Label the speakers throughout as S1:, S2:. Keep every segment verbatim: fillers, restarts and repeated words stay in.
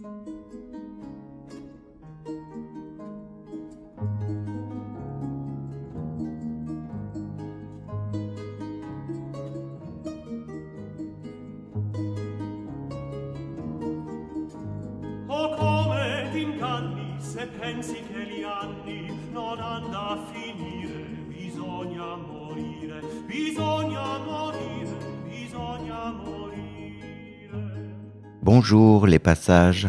S1: Oh, come t'inganni se pensi che gli anni non hanno a finire. Bisogna morire, bisogna morire, bisogna morire.
S2: Bonjour les passages.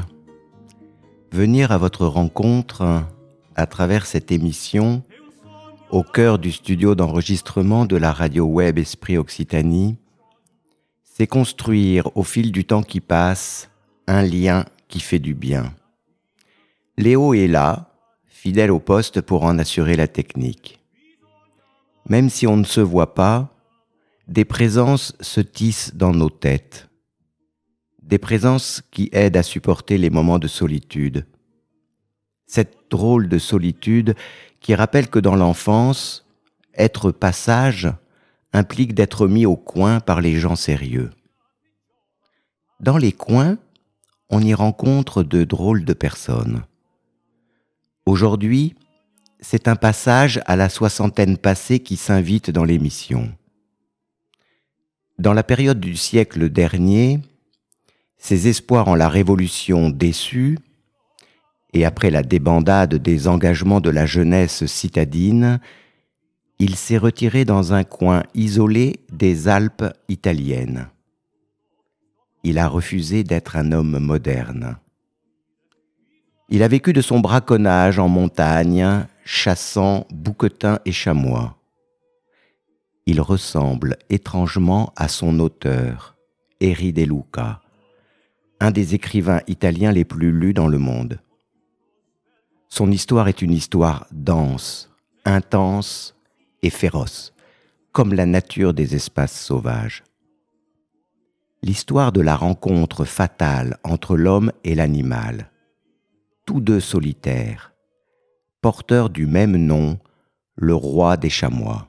S2: Venir à votre rencontre à travers cette émission au cœur du studio d'enregistrement de la radio web Esprit Occitanie, c'est construire au fil du temps qui passe un lien qui fait du bien. Léo est là, fidèle au poste pour en assurer la technique. Même si on ne se voit pas, des présences se tissent dans nos têtes. Des présences qui aident à supporter les moments de solitude. Cette drôle de solitude qui rappelle que dans l'enfance, être passage implique d'être mis au coin par les gens sérieux. Dans les coins, on y rencontre de drôles de personnes. Aujourd'hui, c'est un passage à la soixantaine passée qui s'invite dans l'émission. Dans la période du siècle dernier, ses espoirs en la révolution déçus, et après la débandade des engagements de la jeunesse citadine, il s'est retiré dans un coin isolé des Alpes italiennes. Il a refusé d'être un homme moderne. Il a vécu de son braconnage en montagne, chassant bouquetins et chamois. Il ressemble étrangement à son auteur, Eri De Luca, un des écrivains italiens les plus lus dans le monde. Son histoire est une histoire dense, intense et féroce, comme la nature des espaces sauvages. L'histoire de la rencontre fatale entre l'homme et l'animal, tous deux solitaires, porteurs du même nom, le roi des chamois.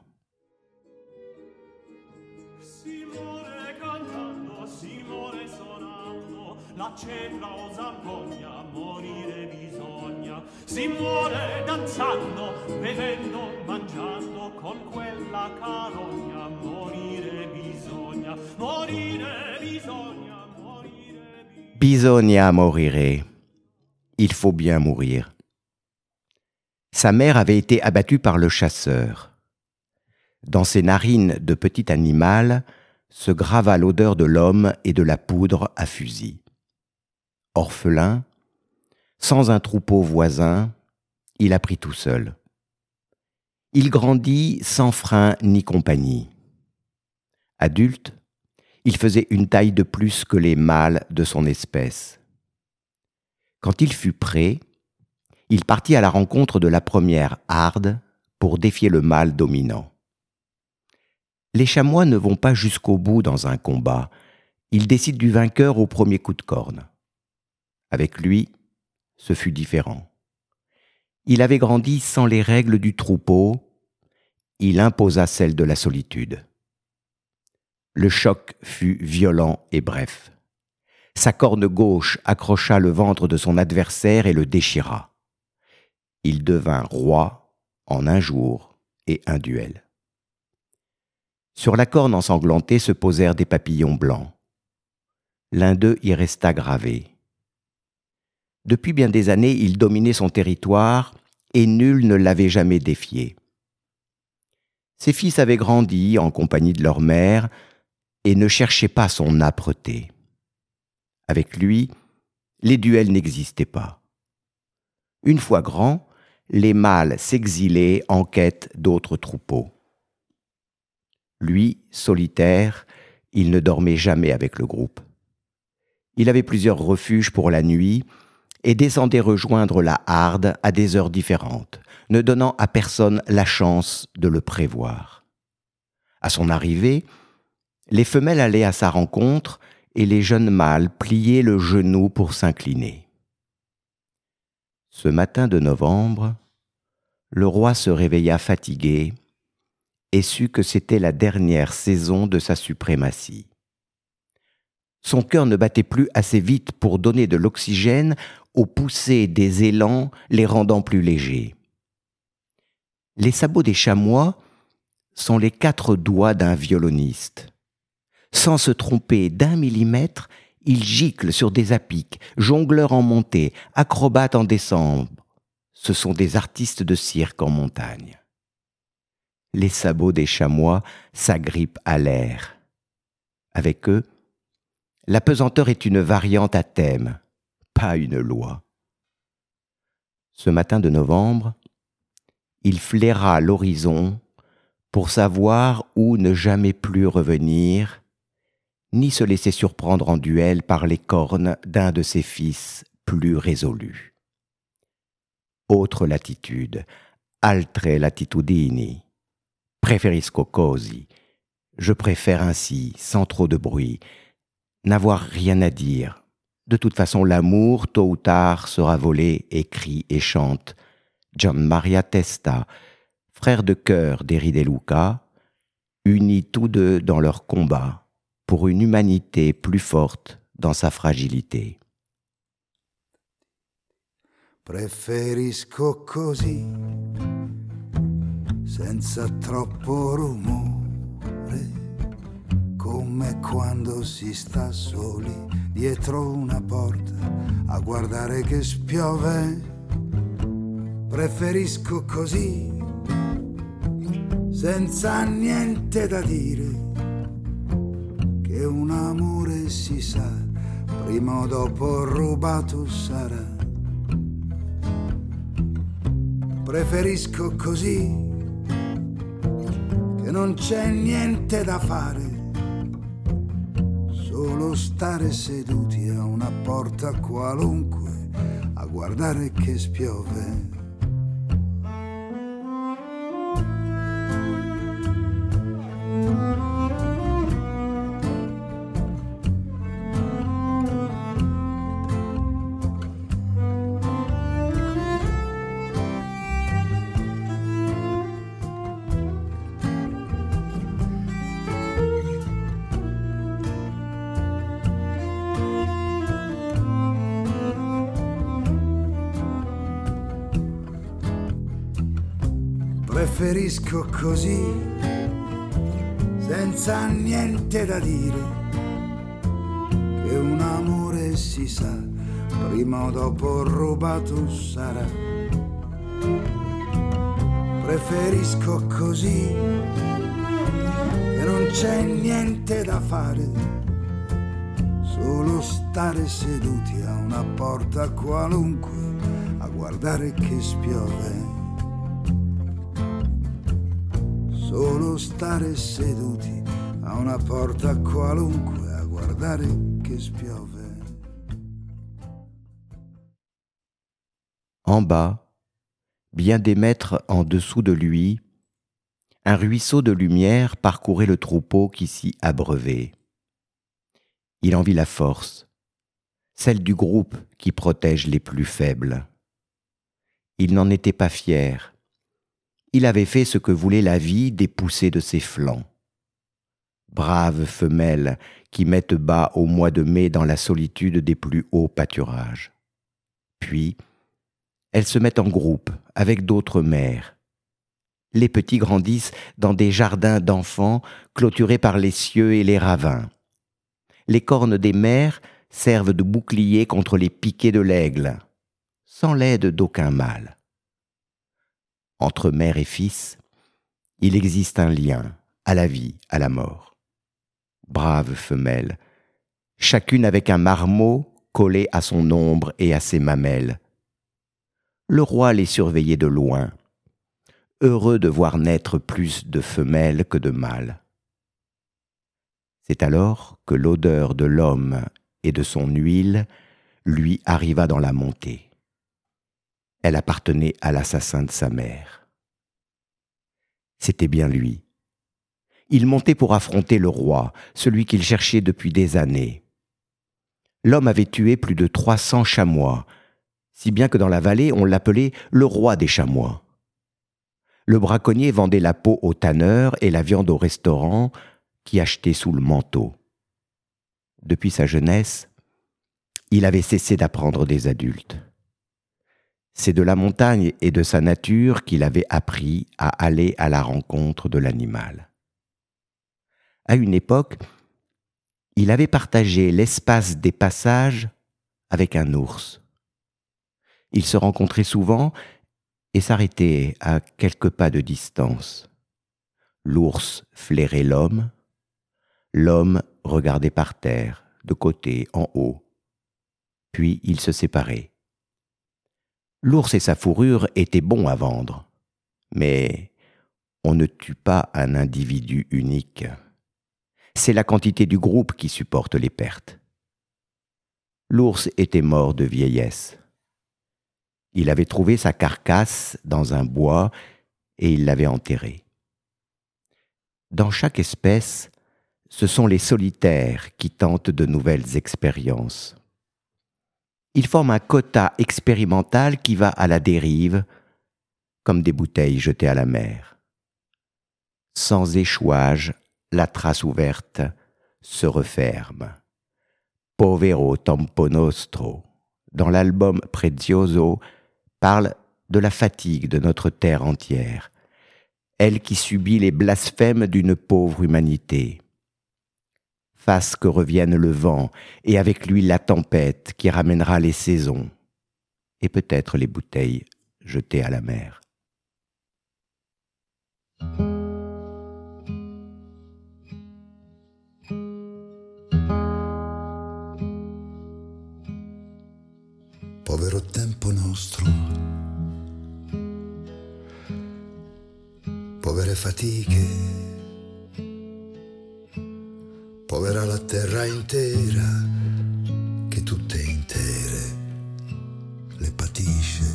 S1: Si muore danzando, bevendo, mangiando, con quella carogna, morire bisogna, morire bisogna, morire bisogna.
S2: Bisogna morire. Il faut bien mourir. Sa mère avait été abattue par le chasseur. Dans ses narines de petit animal se grava l'odeur de l'homme et de la poudre à fusil. Orphelin, sans un troupeau voisin, il apprit tout seul. Il grandit sans frein ni compagnie. Adulte, il faisait une taille de plus que les mâles de son espèce. Quand il fut prêt, il partit à la rencontre de la première harde pour défier le mâle dominant. Les chamois ne vont pas jusqu'au bout dans un combat, ils décident du vainqueur au premier coup de corne. Avec lui, ce fut différent. Il avait grandi sans les règles du troupeau, il imposa celles de la solitude. Le choc fut violent et bref. Sa corne gauche accrocha le ventre de son adversaire et le déchira. Il devint roi en un jour et un duel. Sur la corne ensanglantée se posèrent des papillons blancs. L'un d'eux y resta gravé. Depuis bien des années, il dominait son territoire et nul ne l'avait jamais défié. Ses fils avaient grandi en compagnie de leur mère et ne cherchaient pas son âpreté. Avec lui, les duels n'existaient pas. Une fois grands, les mâles s'exilaient en quête d'autres troupeaux. Lui, solitaire, il ne dormait jamais avec le groupe. Il avait plusieurs refuges pour la nuit et descendait rejoindre la harde à des heures différentes, ne donnant à personne la chance de le prévoir. À son arrivée, les femelles allaient à sa rencontre et les jeunes mâles pliaient le genou pour s'incliner. Ce matin de novembre, le roi se réveilla fatigué et sut que c'était la dernière saison de sa suprématie. Son cœur ne battait plus assez vite pour donner de l'oxygène aux poussées des élans, les rendant plus légers. Les sabots des chamois sont les quatre doigts d'un violoniste. Sans se tromper d'un millimètre, il gicle sur des apics, jongleur en montée, acrobate en descente. Ce sont des artistes de cirque en montagne. Les sabots des chamois s'agrippent à l'air. Avec eux, la pesanteur est une variante à thème, pas une loi. Ce matin de novembre, il flaira l'horizon pour savoir où ne jamais plus revenir, ni se laisser surprendre en duel par les cornes d'un de ses fils plus résolus. Autre latitude, altre latitudini, preferisco così, je préfère ainsi, sans trop de bruit, n'avoir rien à dire. De toute façon, l'amour, tôt ou tard, sera volé et crie et chante. Gian Maria Testa, frère de cœur d'Eri De Luca, unis tous deux dans leur combat pour une humanité plus forte dans sa fragilité.
S3: Preferisco così, senza troppo rumore, come quando si sta soli dietro una porta a guardare che spiove. Preferisco così, senza niente da dire, che un amore si sa, prima o dopo rubato sarà. Preferisco così, che non c'è niente da fare, solo stare seduti a una porta qualunque a guardare che spiove. Preferisco così, senza niente da dire, che un amore si sa, prima o dopo rubato sarà. Preferisco così, che non c'è niente da fare, solo stare seduti a una porta qualunque a guardare che spiove. Solo stare seduti a una porta qualunque a guardare che spiove.
S2: En bas, bien des mètres en dessous de lui, un ruisseau de lumière parcourait le troupeau qui s'y abreuvait. Il en vit la force, celle du groupe qui protège les plus faibles. Il n'en était pas fier. Il avait fait ce que voulait la vie des poussées de ses flancs. Braves femelles qui mettent bas au mois de mai dans la solitude des plus hauts pâturages. Puis, elles se mettent en groupe avec d'autres mères. Les petits grandissent dans des jardins d'enfants clôturés par les cieux et les ravins. Les cornes des mères servent de bouclier contre les piquets de l'aigle, sans l'aide d'aucun mâle. Entre mère et fils, il existe un lien, à la vie, à la mort. Braves femelles, chacune avec un marmot collé à son ombre et à ses mamelles. Le roi les surveillait de loin, heureux de voir naître plus de femelles que de mâles. C'est alors que l'odeur de l'homme et de son huile lui arriva dans la montée. Elle appartenait à l'assassin de sa mère. C'était bien lui. Il montait pour affronter le roi, celui qu'il cherchait depuis des années. L'homme avait tué plus de trois cents chamois, si bien que dans la vallée on l'appelait le roi des chamois. Le braconnier vendait la peau au tanneur et la viande au restaurant qui achetait sous le manteau. depuis sa jeunesse, il avait cessé d'apprendre des adultes. C'est de la montagne et de sa nature qu'il avait appris à aller à la rencontre de l'animal. À une époque, il avait partagé l'espace des passages avec un ours. Ils se rencontraient souvent et s'arrêtaient à quelques pas de distance. L'ours flairait l'homme, l'homme regardait par terre, de côté, en haut. Puis ils se séparaient. L'ours et sa fourrure étaient bons à vendre, mais on ne tue pas un individu unique. C'est la quantité du groupe qui supporte les pertes. L'ours était mort de vieillesse. Il avait trouvé sa carcasse dans un bois et il l'avait enterrée. Dans chaque espèce, ce sont les solitaires qui tentent de nouvelles expériences. Ils forment un quota expérimental qui va à la dérive, comme des bouteilles jetées à la mer. Sans échouage, la trace ouverte se referme. Povero tempo nostro, dans l'album Prezioso, parle de la fatigue de notre terre entière, elle qui subit les blasphèmes d'une pauvre humanité. Fasse que revienne le vent, et avec lui la tempête qui ramènera les saisons, et peut-être les bouteilles jetées à la mer.
S3: Povero tempo nostro, povere fatiche, povera la terra intera che tutte intere le patisce.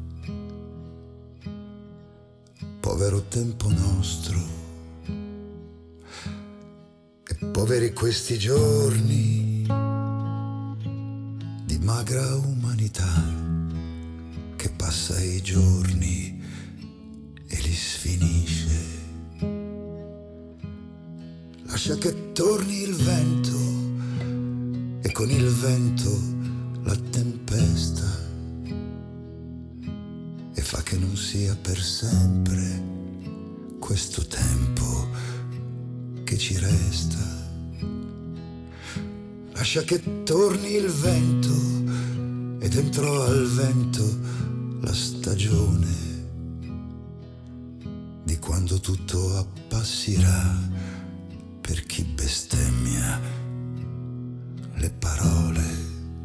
S3: Povero tempo nostro e poveri questi giorni di magra umanità che passa i giorni e li sfinisce. Lascia che torni il vento e con il vento la tempesta e fa che non sia per sempre questo tempo che ci resta. Lascia che torni il vento e dentro al vento la stagione di quando tutto appassirà per chi bestemmia le parole.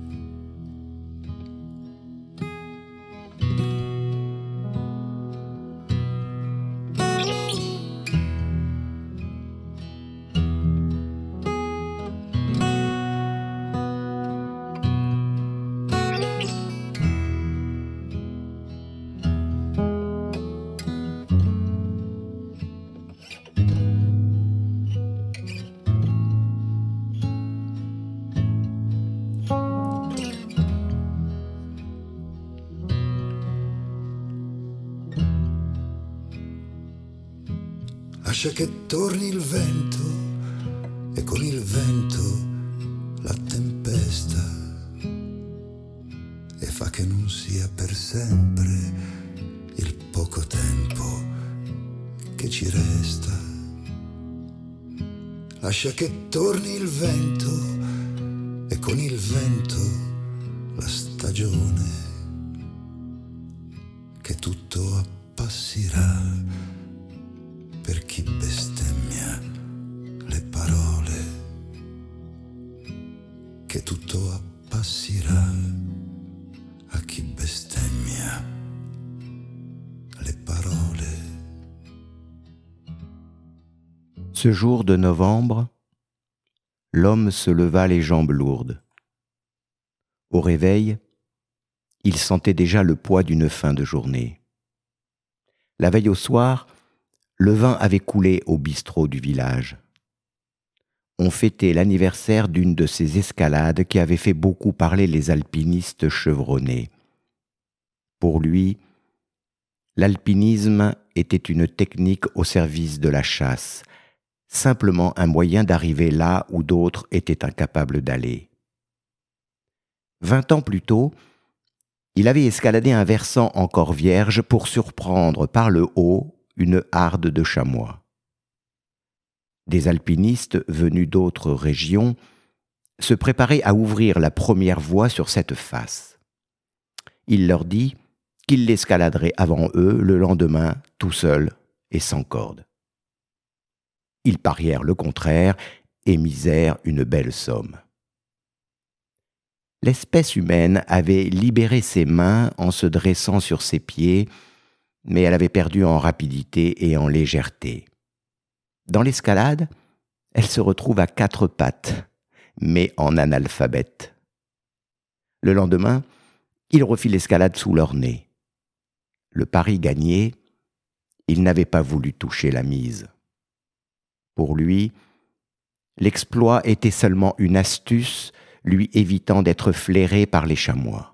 S3: Lascia che torni il vento e con il vento la tempesta e fa che non sia per sempre il poco tempo che ci resta. Lascia che torni il vento e con il vento la stagione che tutto appassirà per chi bestemmia le parole, che tutto appassirà a chi bestemmia le parole.
S2: Ce jour de novembre, l'homme se leva les jambes lourdes. Au réveil, il sentait déjà le poids d'une fin de journée. La veille au soir, le vin avait coulé au bistrot du village. On fêtait l'anniversaire d'une de ces escalades qui avaient fait beaucoup parler les alpinistes chevronnés. Pour lui, l'alpinisme était une technique au service de la chasse, simplement un moyen d'arriver là où d'autres étaient incapables d'aller. Vingt ans plus tôt, il avait escaladé un versant encore vierge pour surprendre par le haut une harde de chamois. Des alpinistes venus d'autres régions se préparaient à ouvrir la première voie sur cette face. Il leur dit qu'il l'escaladerait avant eux le lendemain, tout seul et sans corde. Ils parièrent le contraire et misèrent une belle somme. L'espèce humaine avait libéré ses mains en se dressant sur ses pieds, mais elle avait perdu en rapidité et en légèreté. Dans l'escalade, elle se retrouve à quatre pattes, mais en analphabète. Le lendemain, il refit l'escalade sous leur nez. Le pari gagné, il n'avait pas voulu toucher la mise. Pour lui, l'exploit était seulement une astuce lui évitant d'être flairé par les chamois.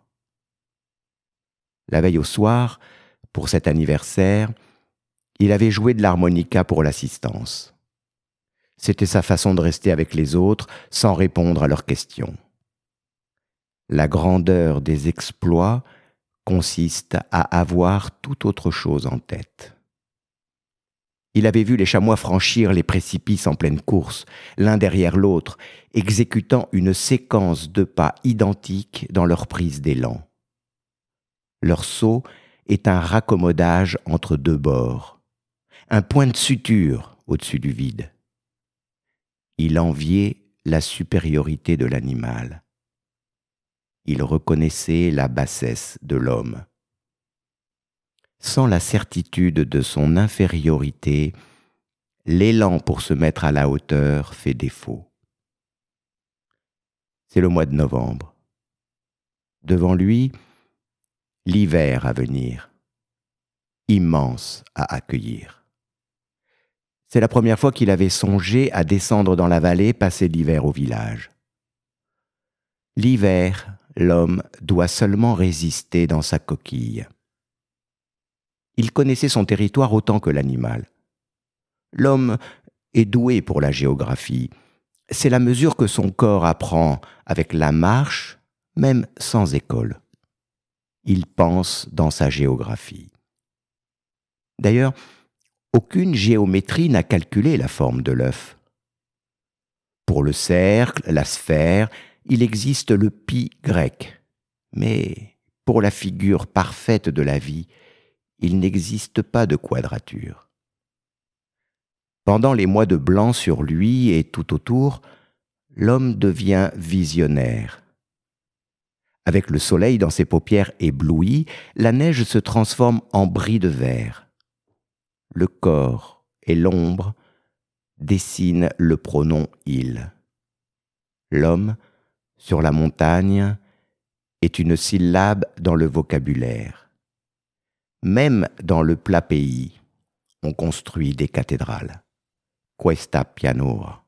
S2: La veille au soir, pour cet anniversaire, il avait joué de l'harmonica pour l'assistance. C'était sa façon de rester avec les autres sans répondre à leurs questions. La grandeur des exploits consiste à avoir tout autre chose en tête. Il avait vu les chamois franchir les précipices en pleine course, l'un derrière l'autre, exécutant une séquence de pas identiques dans leur prise d'élan. Leur saut est un raccommodage entre deux bords, un point de suture au-dessus du vide. Il enviait la supériorité de l'animal. Il reconnaissait la bassesse de l'homme. Sans la certitude de son infériorité, l'élan pour se mettre à la hauteur fait défaut. C'est le mois de novembre. Devant lui, l'hiver à venir, immense à accueillir. C'est la première fois qu'il avait songé à descendre dans la vallée, passer l'hiver au village. L'hiver, l'homme doit seulement résister dans sa coquille. Il connaissait son territoire autant que l'animal. L'homme est doué pour la géographie. C'est la mesure que son corps apprend avec la marche, même sans école. Il pense dans sa géographie. D'ailleurs, aucune géométrie n'a calculé la forme de l'œuf. Pour le cercle, la sphère, il existe le pi grec. Mais pour la figure parfaite de la vie, il n'existe pas de quadrature. Pendant les mois de blanc sur lui et tout autour, l'homme devient visionnaire. Avec le soleil dans ses paupières éblouies, la neige se transforme en bris de verre. Le corps et l'ombre dessinent le pronom « il ». L'homme, sur la montagne, est une syllabe dans le vocabulaire. Même dans le plat pays, on construit des cathédrales. Questa pianura.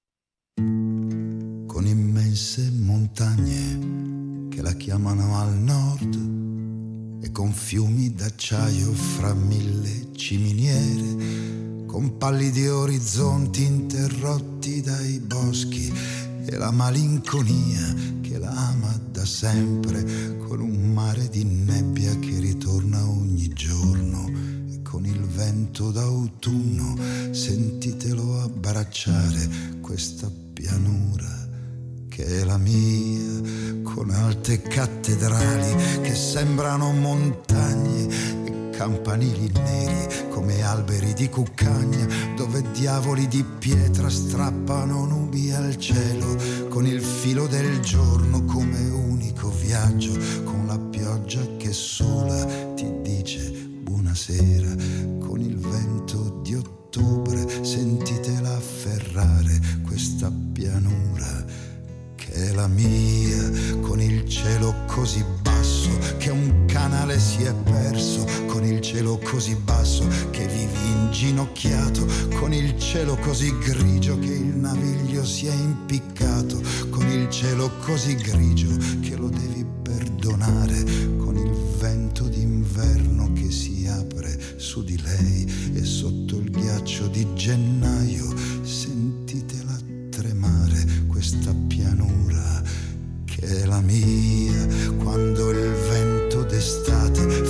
S3: Con immense montagne che la chiamano al nord e con fiumi d'acciaio fra mille ciminiere, con pallidi orizzonti interrotti dai boschi e la malinconia che la ama da sempre, con un mare di nebbia che ritorna ogni giorno e con il vento d'autunno, sentitelo abbracciare questa pianura che è la mia, con alte cattedrali che sembrano montagne e campanili neri come alberi di cuccagna, dove diavoli di pietra strappano nubi al cielo, con il filo del giorno come unico viaggio, con la pioggia che sola ti dice buonasera, con il vento di ottobre sentitela afferrare questa pianura che è la mia, con il cielo così basso che un canale si è perso, con il cielo così basso che vivi inginocchiato, con il cielo così grigio che il naviglio si è impiccato, con il cielo così grigio che lo devi perdonare, con il vento d'inverno che si apre su di lei e sotto il ghiaccio di gennaio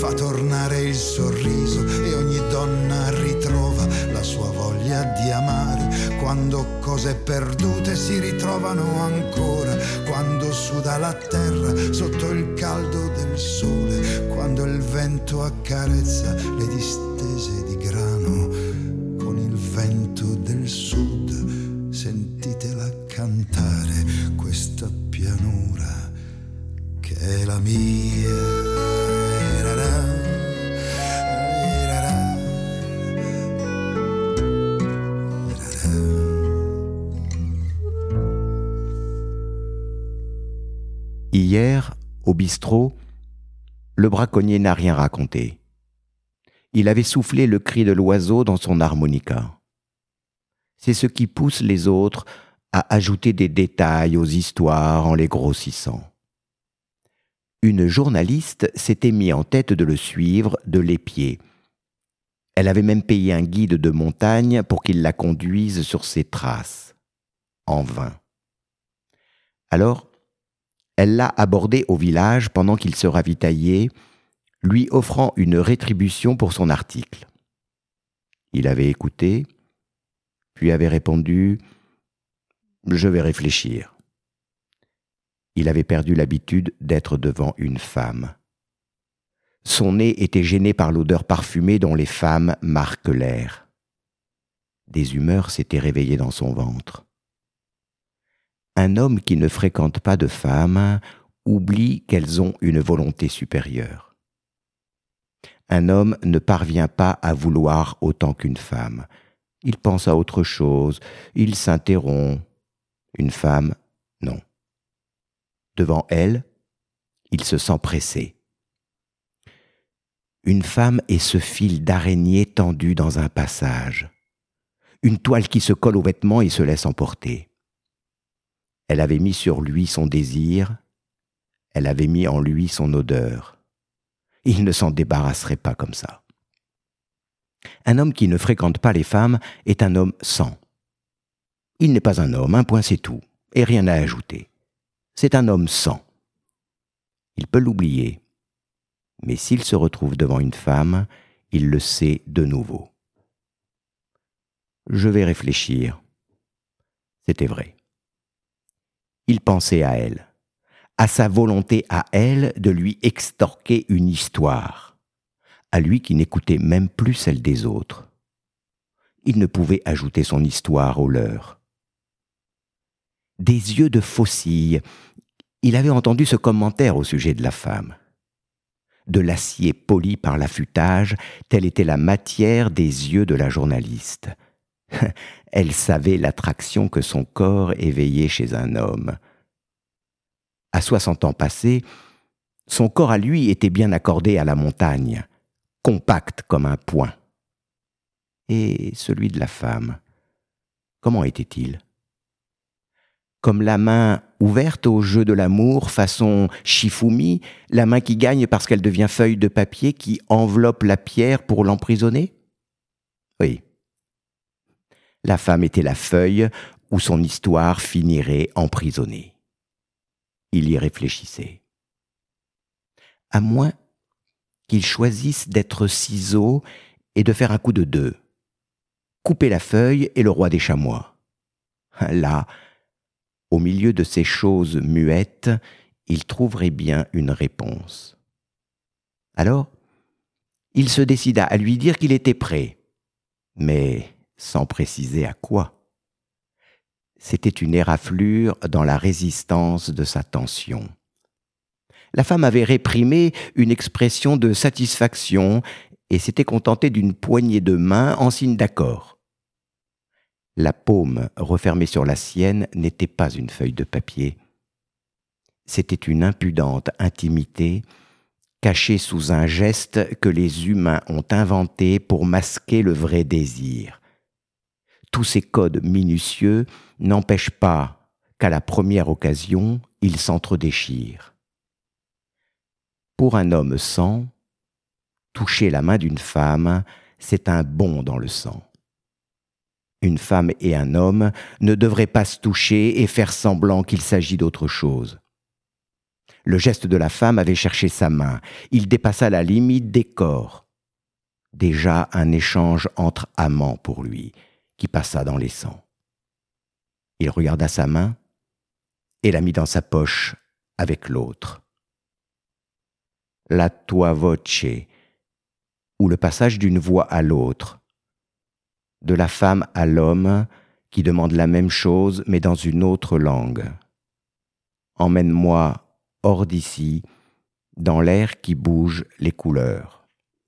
S3: fa tornare il sorriso e ogni donna ritrova la sua voglia di amare. Quando cose perdute si ritrovano ancora, quando suda la terra sotto il caldo del sole, quando il vento accarezza le distese di grano con il vento del sud. Sentitela cantare questa pianura che è la mia.
S2: Hier, au bistrot, le braconnier n'a rien raconté. Il avait soufflé le cri de l'oiseau dans son harmonica. C'est ce qui pousse les autres à ajouter des détails aux histoires en les grossissant. Une journaliste s'était mis en tête de le suivre de l'épied. Elle avait même payé un guide de montagne pour qu'il la conduise sur ses traces. En vain. Alors, elle l'a abordé au village pendant qu'il se ravitaillait, lui offrant une rétribution pour son article. Il avait écouté, puis avait répondu « Je vais réfléchir ». Il avait perdu l'habitude d'être devant une femme. Son nez était gêné par l'odeur parfumée dont les femmes marquent l'air. Des humeurs s'étaient réveillées dans son ventre. Un homme qui ne fréquente pas de femmes oublie qu'elles ont une volonté supérieure. Un homme ne parvient pas à vouloir autant qu'une femme. Il pense à autre chose, il s'interrompt. Une femme, non. Devant elle, il se sent pressé. Une femme est ce fil d'araignée tendu dans un passage, une toile qui se colle aux vêtements et se laisse emporter. Elle avait mis sur lui son désir, elle avait mis en lui son odeur. Il ne s'en débarrasserait pas comme ça. Un homme qui ne fréquente pas les femmes est un homme sans. Il n'est pas un homme, un point c'est tout, et rien à ajouter. C'est un homme sans. Il peut l'oublier, mais s'il se retrouve devant une femme, il le sait de nouveau. Je vais réfléchir. C'était vrai. Il pensait à elle, à sa volonté à elle de lui extorquer une histoire, à lui qui n'écoutait même plus celle des autres. Il ne pouvait ajouter son histoire aux leurs. Des yeux de faucille, il avait entendu ce commentaire au sujet de la femme. De l'acier poli par l'affûtage, telle était la matière des yeux de la journaliste. Elle savait l'attraction que son corps éveillait chez un homme. À soixante ans passés, son corps à lui était bien accordé à la montagne, compact comme un poing. Et celui de la femme, comment était-il ? Comme la main ouverte au jeu de l'amour, façon Shifumi, la main qui gagne parce qu'elle devient feuille de papier qui enveloppe la pierre pour l'emprisonner ? Oui. La femme était la feuille où son histoire finirait emprisonnée. Il y réfléchissait. À moins qu'il choisisse d'être ciseau et de faire un coup de deux. Couper la feuille et le roi des chamois. Là, au milieu de ces choses muettes, il trouverait bien une réponse. Alors, il se décida à lui dire qu'il était prêt, mais sans préciser à quoi. C'était une éraflure dans la résistance de sa tension. La femme avait réprimé une expression de satisfaction et s'était contentée d'une poignée de main en signe d'accord. La paume refermée sur la sienne n'était pas une feuille de papier. C'était une impudente intimité cachée sous un geste que les humains ont inventé pour masquer le vrai désir. Tous ces codes minutieux n'empêchent pas qu'à la première occasion, ils s'entredéchirent. Pour un homme sans, toucher la main d'une femme, c'est un bond dans le sang. Une femme et un homme ne devraient pas se toucher et faire semblant qu'il s'agit d'autre chose. Le geste de la femme avait cherché sa main. Il dépassa la limite des corps. Déjà un échange entre amants pour lui, qui passa dans les sangs. Il regarda sa main et la mit dans sa poche avec l'autre. La tua voce, ou le passage d'une voix à l'autre, de la femme à l'homme qui demande la même chose mais dans une autre langue. Emmène-moi hors d'ici, dans l'air qui bouge les couleurs.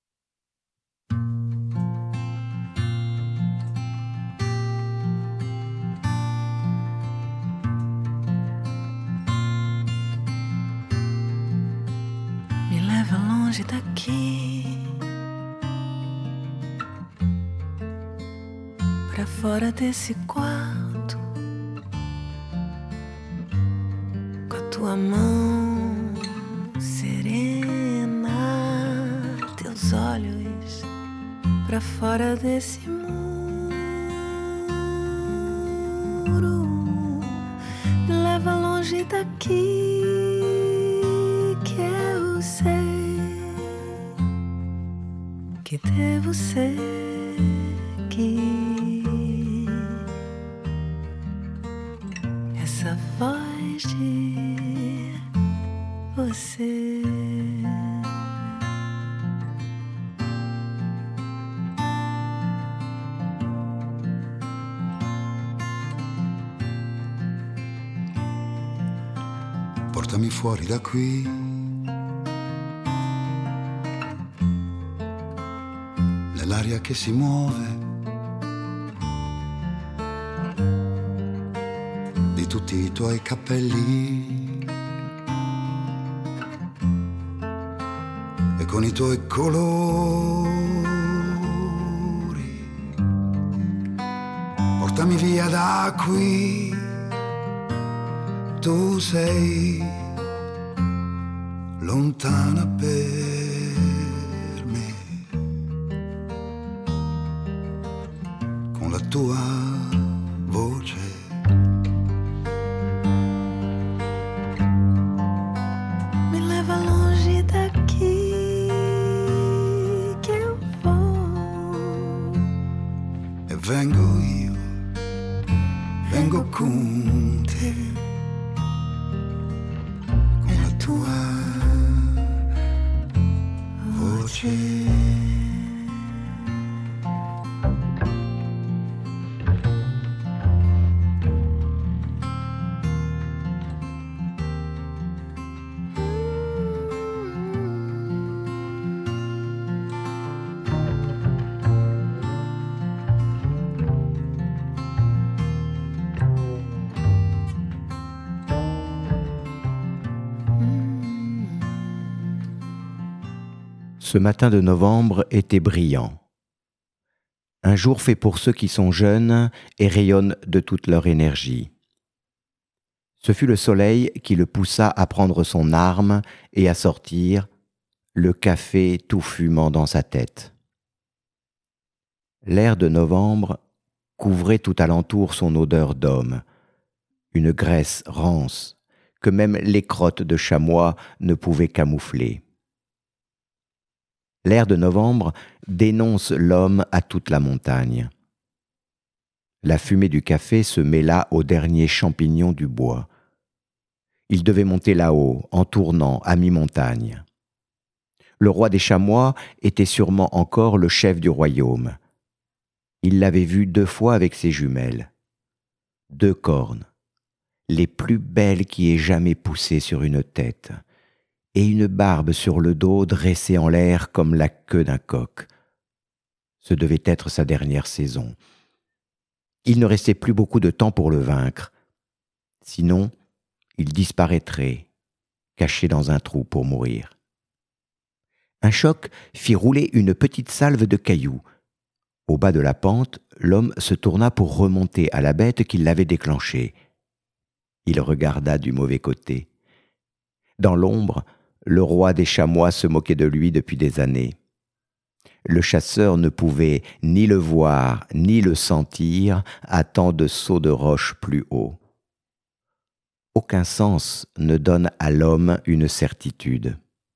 S4: Me leva longe daqui, pra fora desse quarto, com a tua mão serena, teus olhos pra fora desse muro. Me leva longe daqui, que eu sei que devo seguir essa voz de você.
S3: Portami fuori da qui, nell'aria che si muove, di tutti i tuoi capelli e con i tuoi colori. Portami via da qui, tu sei lontana per me, con la tua voce.
S4: Me leva longe daqui, que eu vou.
S3: E vengo io, vengo con te.
S2: Ce matin de novembre était brillant. Un jour fait pour ceux qui sont jeunes et rayonnent de toute leur énergie. Ce fut le soleil qui le poussa à prendre son arme et à sortir, le café tout fumant dans sa tête. L'air de novembre couvrait tout alentour son odeur d'homme, une graisse rance que même les crottes de chamois ne pouvaient camoufler. L'air de novembre dénonce l'homme à toute la montagne. La fumée du café se mêla aux derniers champignons du bois. Il devait monter là-haut, en tournant, à mi-montagne. Le roi des chamois était sûrement encore le chef du royaume. Il l'avait vu deux fois avec ses jumelles. Deux cornes, les plus belles qui aient jamais poussé sur une tête, et une barbe sur le dos dressée en l'air comme la queue d'un coq. Ce devait être sa dernière saison. Il ne restait plus beaucoup de temps pour le vaincre. Sinon, il disparaîtrait, caché dans un trou pour mourir. Un choc fit rouler une petite salve de cailloux. Au bas de la pente, l'homme se tourna pour remonter à la bête qui l'avait déclenché. Il regarda du mauvais côté. Dans l'ombre, le roi des chamois se moquait de lui depuis des années. Le chasseur ne pouvait ni le voir ni le sentir à tant de sauts de roche plus haut. Aucun sens ne donne à l'homme une certitude.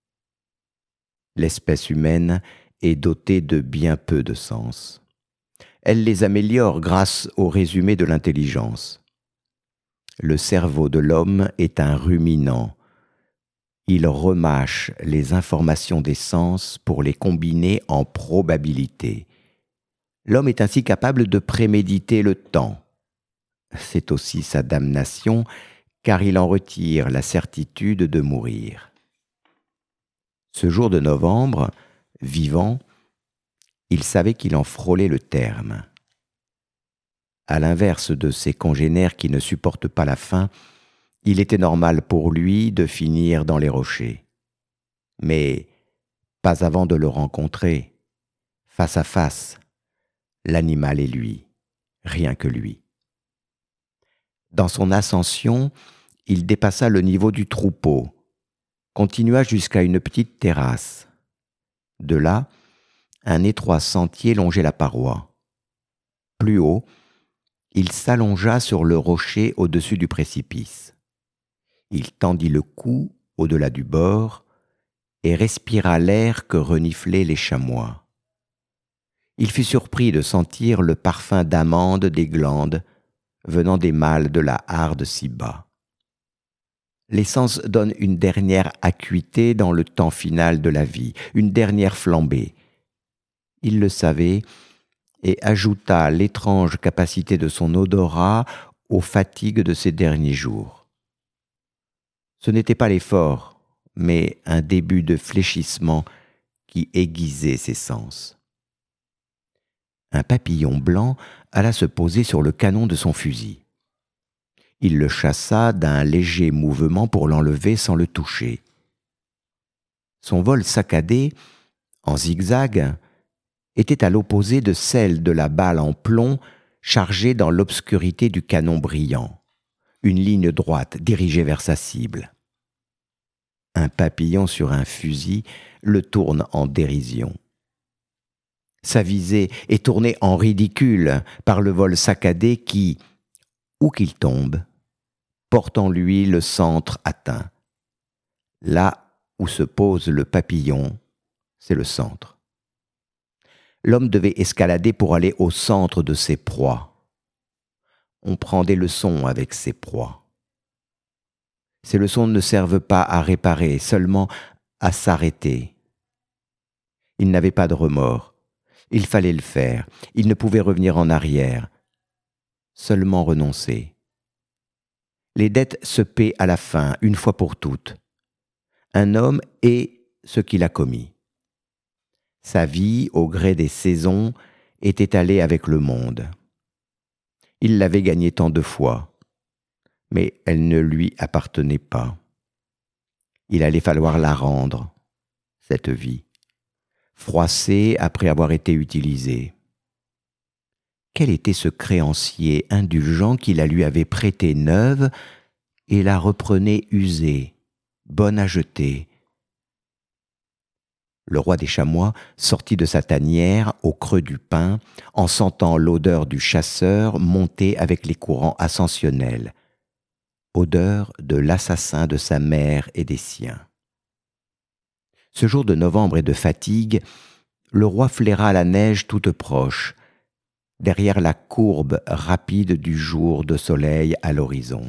S2: L'espèce humaine est dotée de bien peu de sens. Elle les améliore grâce au résumé de l'intelligence. Le cerveau de l'homme est un ruminant. Il remâche les informations des sens pour les combiner en probabilités. L'homme est ainsi capable de préméditer le temps. C'est aussi sa damnation, car il en retire la certitude de mourir. Ce jour de novembre, vivant, il savait qu'il en frôlait le terme. À l'inverse de ses congénères qui ne supportent pas la faim, il était normal pour lui de finir dans les rochers. Mais pas avant de le rencontrer, face à face, l'animal et lui, rien que lui. Dans son ascension, il dépassa le niveau du troupeau, continua jusqu'à une petite terrasse. De là, un étroit sentier longeait la paroi. Plus haut, il s'allongea sur le rocher au-dessus du précipice. Il tendit le cou au-delà du bord et respira l'air que reniflaient les chamois. Il fut surpris de sentir le parfum d'amande des glandes venant des mâles de la harde si bas. L'essence donne une dernière acuité dans le temps final de la vie, une dernière flambée. Il le savait et ajouta l'étrange capacité de son odorat aux fatigues de ces derniers jours. Ce n'était pas l'effort, mais un début de fléchissement qui aiguisait ses sens. Un papillon blanc alla se poser sur le canon de son fusil. Il le chassa d'un léger mouvement pour l'enlever sans le toucher. Son vol saccadé, en zigzag, était à l'opposé de celle de la balle en plomb chargée dans l'obscurité du canon brillant, une ligne droite dirigée vers sa cible. Un papillon sur un fusil le tourne en dérision. Sa visée est tournée en ridicule par le vol saccadé qui, où qu'il tombe, porte en lui le centre atteint. Là où se pose le papillon, c'est le centre. L'homme devait escalader pour aller au centre de ses proies. On prend des leçons avec ses proies. Ces leçons ne servent pas à réparer, seulement à s'arrêter. Il n'avait pas de remords. Il fallait le faire. Il ne pouvait revenir en arrière. Seulement renoncer. Les dettes se paient à la fin, une fois pour toutes. Un homme est ce qu'il a commis. Sa vie, au gré des saisons, était allée avec le monde. Il l'avait gagnée tant de fois, mais elle ne lui appartenait pas. Il allait falloir la rendre, cette vie, froissée après avoir été utilisée. Quel était ce créancier indulgent qui la lui avait prêtée neuve et la reprenait usée, bonne à jeter? Le roi des chamois sortit de sa tanière au creux du pin en sentant l'odeur du chasseur monter avec les courants ascensionnels, odeur de l'assassin de sa mère et des siens. Ce jour de novembre et de fatigue, le roi flaira la neige toute proche, derrière la courbe rapide du jour de soleil à l'horizon.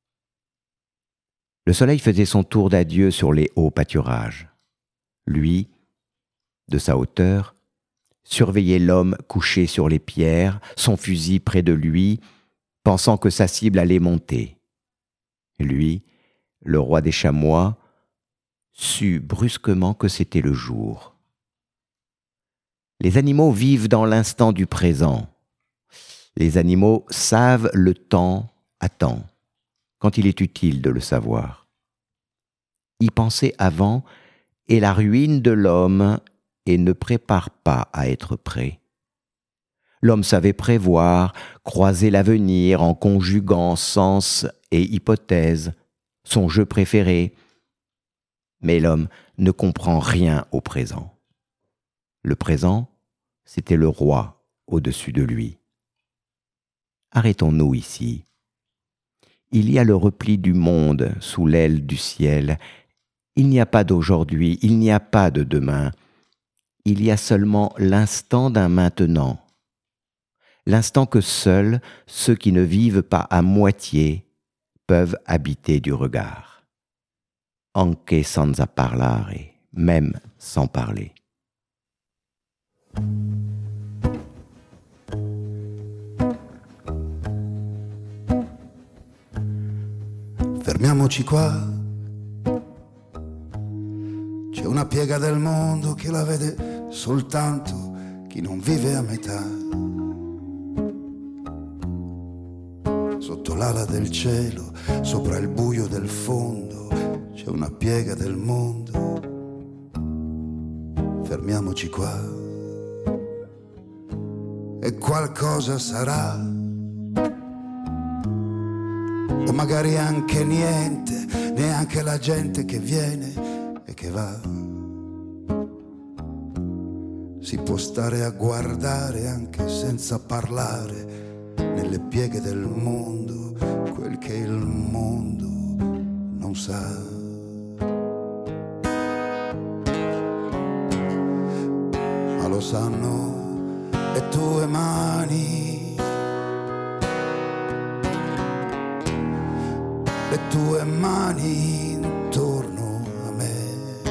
S2: Le soleil faisait son tour d'adieu sur les hauts pâturages. Lui, de sa hauteur, surveillait l'homme couché sur les pierres, son fusil près de lui, pensant que sa cible allait monter. Lui, le roi des chamois, sut brusquement que c'était le jour. Les animaux vivent dans l'instant du présent. Les animaux savent le temps à temps, quand il est utile de le savoir. Y penser avant est la ruine de l'homme et ne prépare pas à être prêt. L'homme savait prévoir, croiser l'avenir en conjuguant sens et hypothèse, son jeu préféré. Mais l'homme ne comprend rien au présent. Le présent, c'était le roi au-dessus de lui. Arrêtons-nous ici. Il y a le repli du monde sous l'aile du ciel. Il n'y a pas d'aujourd'hui, il n'y a pas de demain. Il y a seulement l'instant d'un maintenant. L'instant que seuls ceux qui ne vivent pas à moitié peuvent habiter du regard. Anche senza parlare, même sans parler.
S3: Fermiamoci qua. C'è una piega del mondo che la vede soltanto chi non vive a metà. Sotto l'ala del cielo, sopra il buio del fondo, c'è una piega del mondo. Fermiamoci qua. E qualcosa sarà, o magari anche niente, neanche la gente che viene e che va. Si può stare a guardare anche senza parlare nelle pieghe del mondo quel che il mondo non sa. Ma lo sanno le tue mani, le tue mani intorno a me.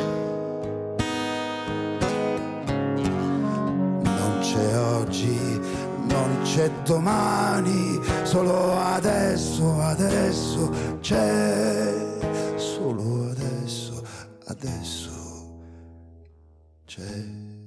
S3: Non c'è oggi, non c'è domani, solo adesso, adesso c'è, solo adesso, adesso c'è.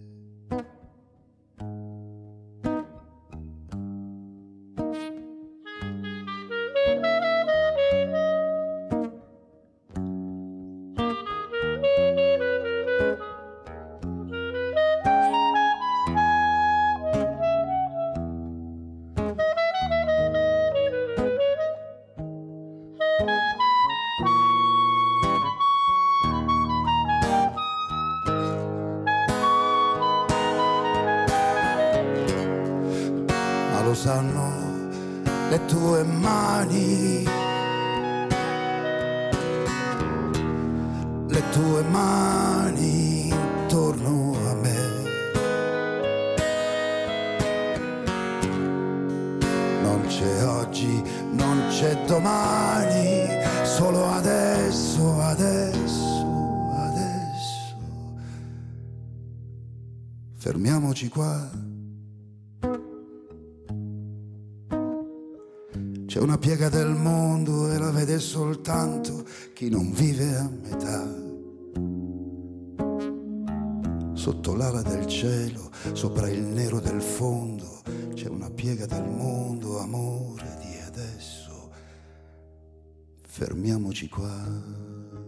S3: Lo sanno le tue mani, le tue mani intorno a me. Non c'è oggi, non c'è domani, solo adesso, adesso, adesso. Fermiamoci qua. C'è una piega del mondo e la vede soltanto chi non vive a metà. Sotto l'ala del cielo, sopra il nero del fondo, c'è una piega del mondo, amore di adesso. Fermiamoci qua.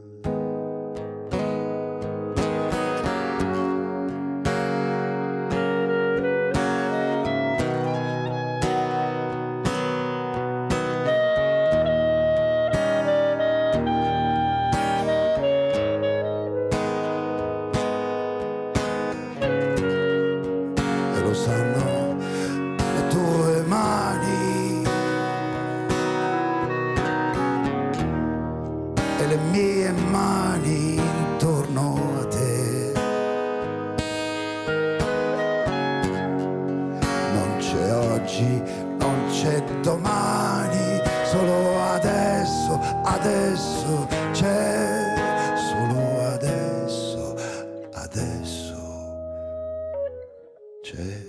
S3: Lo sanno le tue mani e le mie mani intorno a te. Non c'è oggi, non c'è domani, solo adesso, adesso c'è, solo adesso, adesso c'è.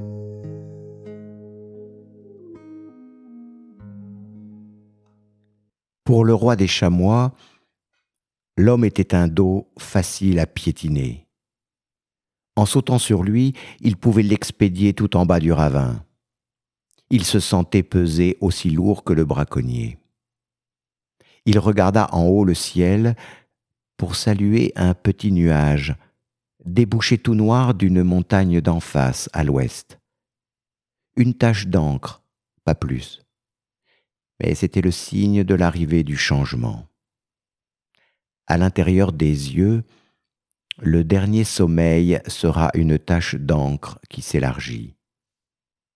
S2: Pour le roi des chamois, l'homme était un dos facile à piétiner. En sautant sur lui, il pouvait l'expédier tout en bas du ravin. Il se sentait peser aussi lourd que le braconnier. Il regarda en haut le ciel pour saluer un petit nuage, débouché tout noir d'une montagne d'en face, à l'ouest. Une tache d'encre, pas plus. Mais c'était le signe de l'arrivée du changement. À l'intérieur des yeux, le dernier sommeil sera une tache d'encre qui s'élargit.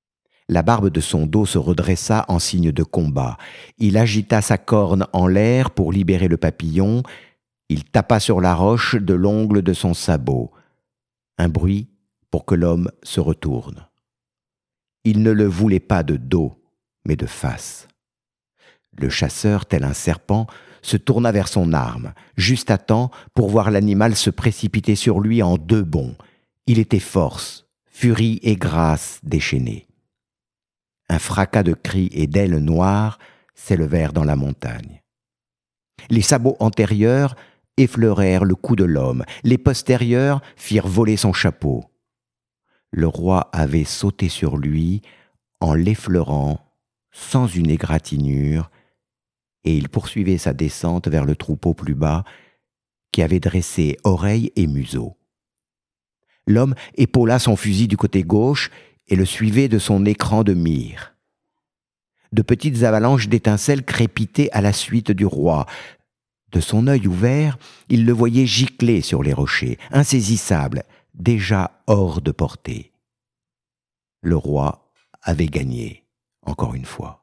S2: La barbe de son dos se redressa en signe de combat. Il agita sa corne en l'air pour libérer le papillon. Il tapa sur la roche de l'ongle de son sabot. Un bruit pour que l'homme se retourne. Il ne le voulait pas de dos, mais de face. Le chasseur, tel un serpent, se tourna vers son arme, juste à temps pour voir l'animal se précipiter sur lui en deux bonds. Il était force, furie et grâce déchaînées. Un fracas de cris et d'ailes noires s'élevèrent dans la montagne. Les sabots antérieurs effleurèrent le cou de l'homme, les postérieurs firent voler son chapeau. Le roi avait sauté sur lui en l'effleurant sans une égratignure, et il poursuivait sa descente vers le troupeau plus bas qui avait dressé oreilles et museau. L'homme épaula son fusil du côté gauche et le suivait de son écran de mire. De petites avalanches d'étincelles crépitaient à la suite du roi. De son œil ouvert, il le voyait gicler sur les rochers, insaisissable, déjà hors de portée. Le roi avait gagné, encore une fois.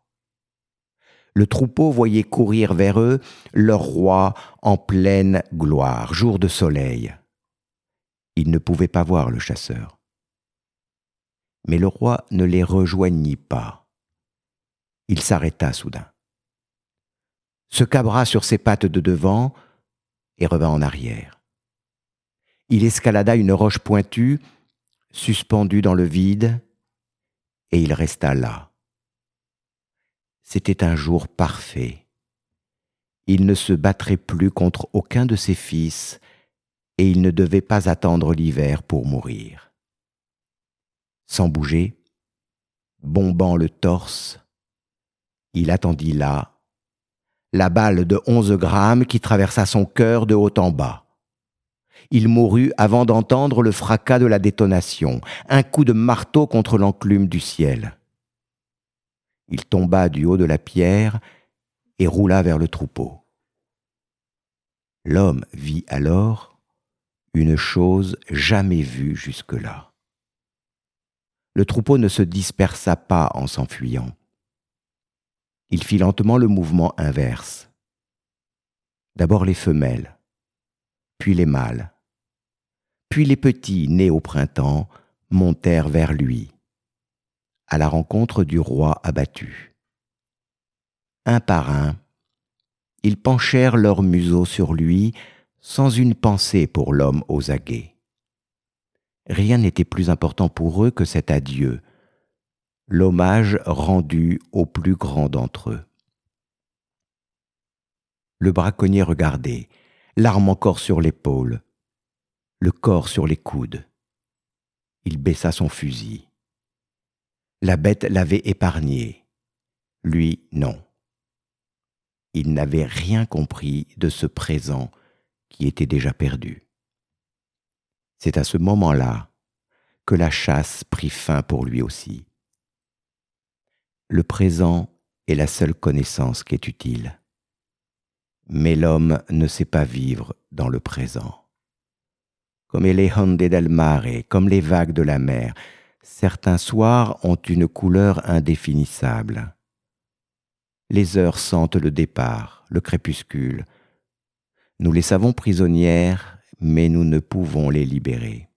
S2: Le troupeau voyait courir vers eux leur roi en pleine gloire, jour de soleil. Il ne pouvait pas voir le chasseur. Mais le roi ne les rejoignit pas. Il s'arrêta soudain, se cabra sur ses pattes de devant et revint en arrière. Il escalada une roche pointue, suspendue dans le vide, et il resta là. C'était un jour parfait. Il ne se battrait plus contre aucun de ses fils, et il ne devait pas attendre l'hiver pour mourir. Sans bouger, bombant le torse, il attendit là, la balle de onze grammes qui traversa son cœur de haut en bas. Il mourut avant d'entendre le fracas de la détonation, un coup de marteau contre l'enclume du ciel. Il tomba du haut de la pierre et roula vers le troupeau. L'homme vit alors une chose jamais vue jusque-là. Le troupeau ne se dispersa pas en s'enfuyant. Il fit lentement le mouvement inverse. D'abord les femelles, puis les mâles, puis les petits nés au printemps montèrent vers lui, à la rencontre du roi abattu. Un par un, ils penchèrent leur museau sur lui sans une pensée pour l'homme aux aguets. Rien n'était plus important pour eux que cet adieu, l'hommage rendu au plus grand d'entre eux. Le braconnier regardait, l'arme encore sur l'épaule, le corps sur les coudes. Il baissa son fusil. La bête l'avait épargné, lui non. Il n'avait rien compris de ce présent qui était déjà perdu. C'est à ce moment-là que la chasse prit fin pour lui aussi. Le présent est la seule connaissance qui est utile. Mais l'homme ne sait pas vivre dans le présent. Comme les onde del mare, comme les vagues de la mer, certains soirs ont une couleur indéfinissable. Les heures sentent le départ, le crépuscule. Nous les savons prisonnières, mais nous ne pouvons les libérer.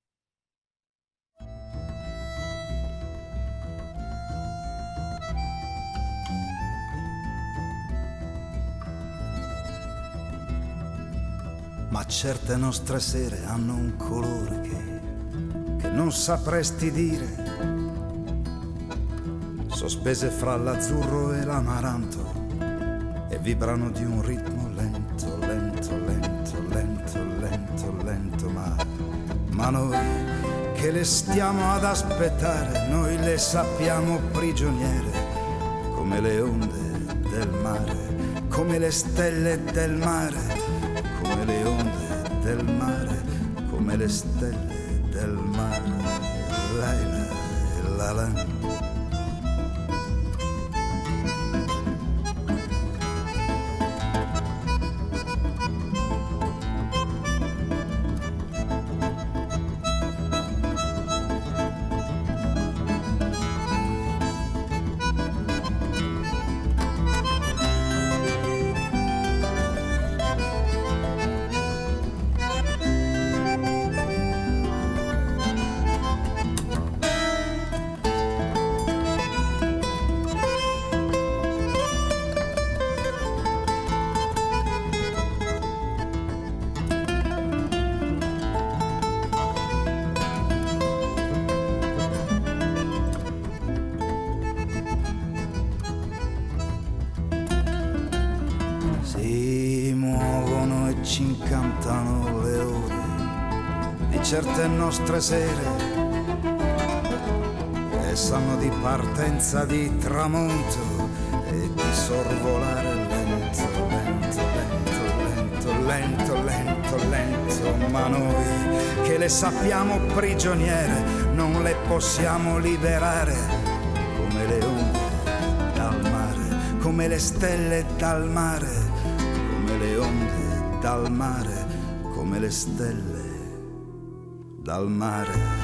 S3: Ma certe nostre sere hanno un colore che, che non sapresti dire, sospese fra l'azzurro e l'amaranto, e vibrano di un ritmo lento, lento, lento, lento, lento, lento, ma, ma noi che le stiamo ad aspettare, noi le sappiamo prigioniere, come le onde del mare, come le stelle del mare, come le onde del mare, come le stelle del mare. Laila, la la. certe nostre sere che sanno di partenza, di tramonto e di sorvolare lento, lento, lento, lento, lento, lento, lento, ma noi che le sappiamo prigioniere non le possiamo liberare, come le onde dal mare, come le stelle dal mare, come le onde dal mare, come le stelle dal mare.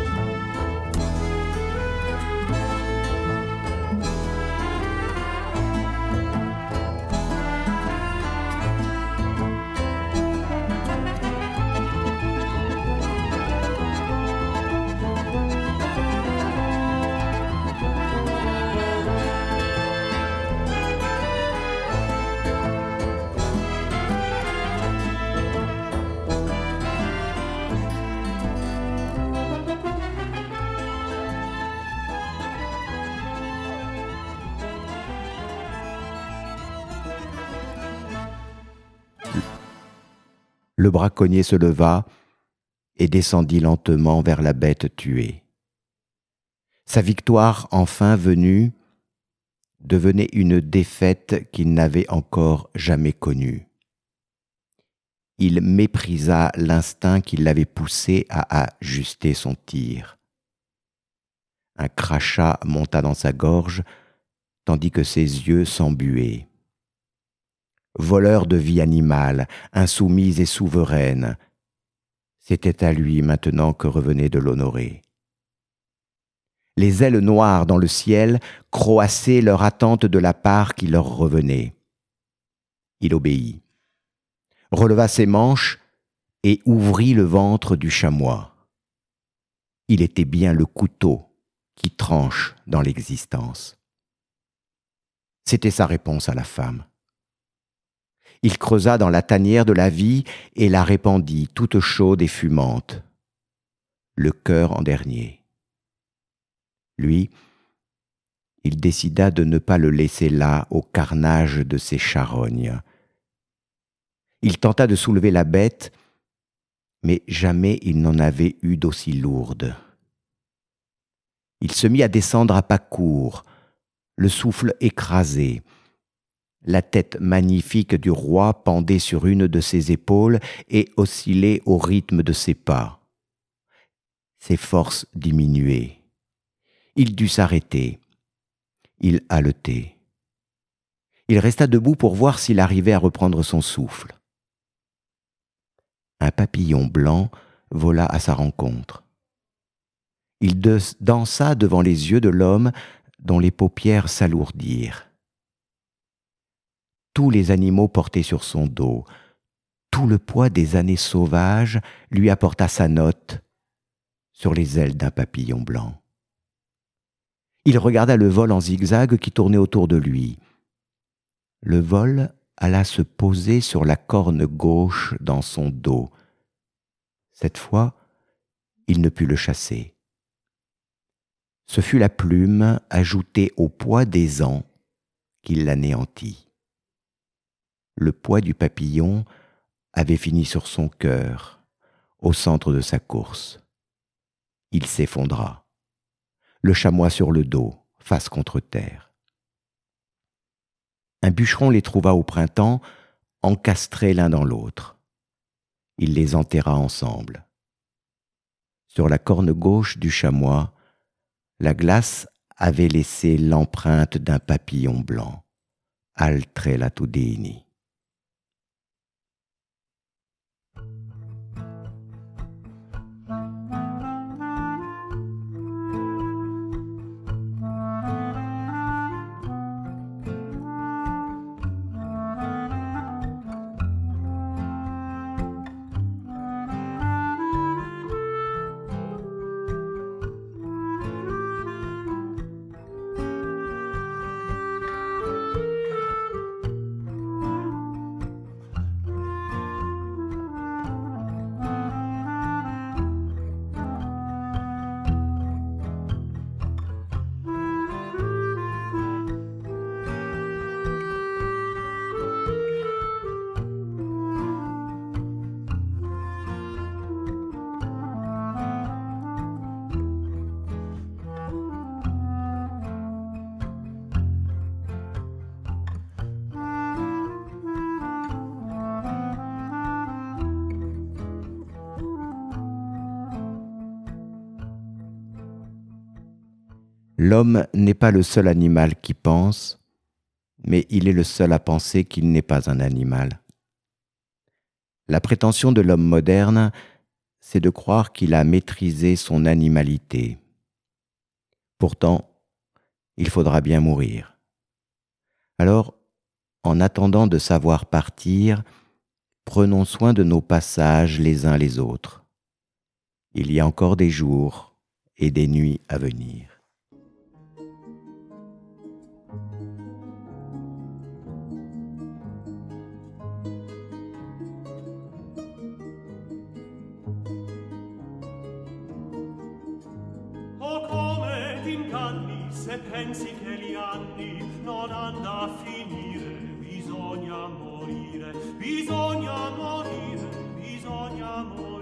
S2: Le braconnier se leva et descendit lentement vers la bête tuée. Sa victoire enfin venue devenait une défaite qu'il n'avait encore jamais connue. Il méprisa l'instinct qui l'avait poussé à ajuster son tir. Un crachat monta dans sa gorge, tandis que ses yeux s'embuaient. Voleur de vie animale, insoumise et souveraine, c'était à lui maintenant que revenait de l'honorer. Les ailes noires dans le ciel croassaient leur attente de la part qui leur revenait. Il obéit, releva ses manches et ouvrit le ventre du chamois. Il était bien le couteau qui tranche dans l'existence. C'était sa réponse à la femme. Il creusa dans la tanière de la vie et la répandit toute chaude et fumante, le cœur en dernier. Lui, il décida de ne pas le laisser là au carnage de ses charognes. Il tenta de soulever la bête, mais jamais il n'en avait eu d'aussi lourde. Il se mit à descendre à pas courts, le souffle écrasé. La tête magnifique du roi pendait sur une de ses épaules et oscillait au rythme de ses pas. Ses forces diminuaient. Il dut s'arrêter. Il haletait. Il resta debout pour voir s'il arrivait à reprendre son souffle. Un papillon blanc vola à sa rencontre. Il dansa devant les yeux de l'homme dont les paupières s'alourdirent. Tous les animaux portaient sur son dos. Tout le poids des années sauvages lui apporta sa note sur les ailes d'un papillon blanc. Il regarda le vol en zigzag qui tournait autour de lui. Le vol alla se poser sur la corne gauche dans son dos. Cette fois, il ne put le chasser. Ce fut la plume ajoutée au poids des ans qui l'anéantit. Le poids du papillon avait fini sur son cœur, au centre de sa course. Il s'effondra, le chamois sur le dos, face contre terre. Un bûcheron les trouva au printemps, encastrés l'un dans l'autre. Il les enterra ensemble. Sur la corne gauche du chamois, la glace avait laissé l'empreinte d'un papillon blanc, altre latudini. L'homme n'est pas le seul animal qui pense, mais il est le seul à penser qu'il n'est pas un animal. La prétention de l'homme moderne, c'est de croire qu'il a maîtrisé son animalité. Pourtant, il faudra bien mourir. Alors, en attendant de savoir partir, prenons soin de nos passages les uns les autres. Il y a encore des jours et des nuits à venir.
S1: Oh, come t'inganni se pensi che gli anni non hanno a finire. Bisogna morire, bisogna morire, bisogna morire.